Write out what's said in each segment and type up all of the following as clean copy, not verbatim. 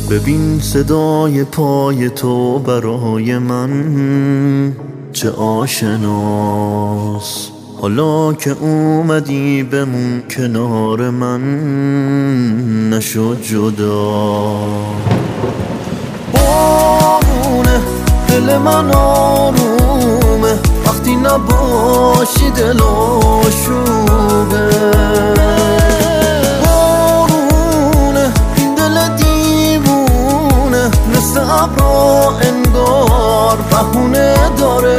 ببین صدای پای تو برای من چه آشناست. حالا که اومدی بمون کنار من، نشد جدا. بارونه دل من آرومه، وقتی نباشی دل آشوبه. بارونه این دل دیوونه، مثل ابرا انگار بهونه داره.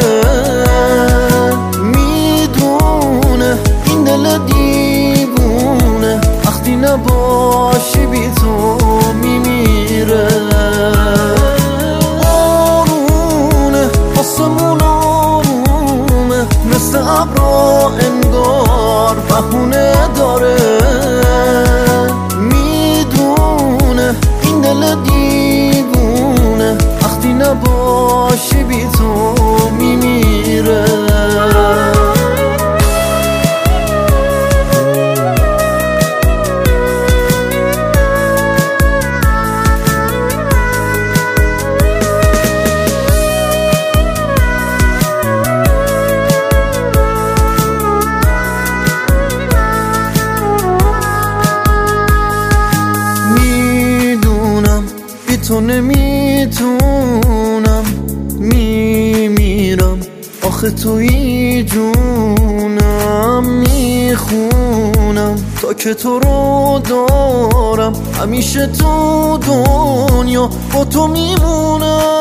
میدونه این دل دیوونه، وقتی نباشی بی تو میمیره. آرومه آسمون آرومه، مثل ابرا انگار بهونه داره. میدونه این دل دیوونه، وقتی نباشی بی تو میمیره. تو نمیتونم، میمیرم آخه توی جونم. میخونم تا که تو رو دارم، همیشه تو دنیا با تو میمونم.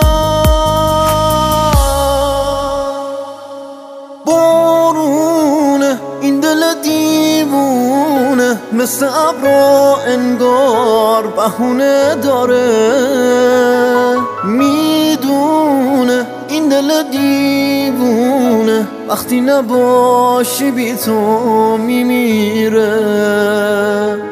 بارونه این دل دیوونه، مثل ابرا انگار بهونه داره. میدونه این دل دیوونه، وقتی نباشی بی تو میمیره.